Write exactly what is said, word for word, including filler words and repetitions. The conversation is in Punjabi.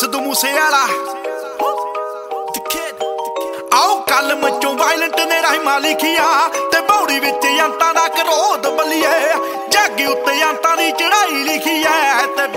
ਸਿੱਧੂ ਮੂਸੇਵਾਲਾ ਆਓ ਕਲਮ ਚੋਂ ਵਾਇਲੈਂਟ ਨੇ ਰਹਿਮਾ ਲਿਖੀਆਂ ਤੇ ਬੌੜੀ ਵਿੱਚ ਜੰਤਾਂ ਦਾ ਕਰੋਧ ਬਲੀਏ ਜੱਗ ਉੱਤੇ ਜੰਤਾਂ ਦੀ ਚੜਾਈ ਲਿਖੀ ਐ ਤੇ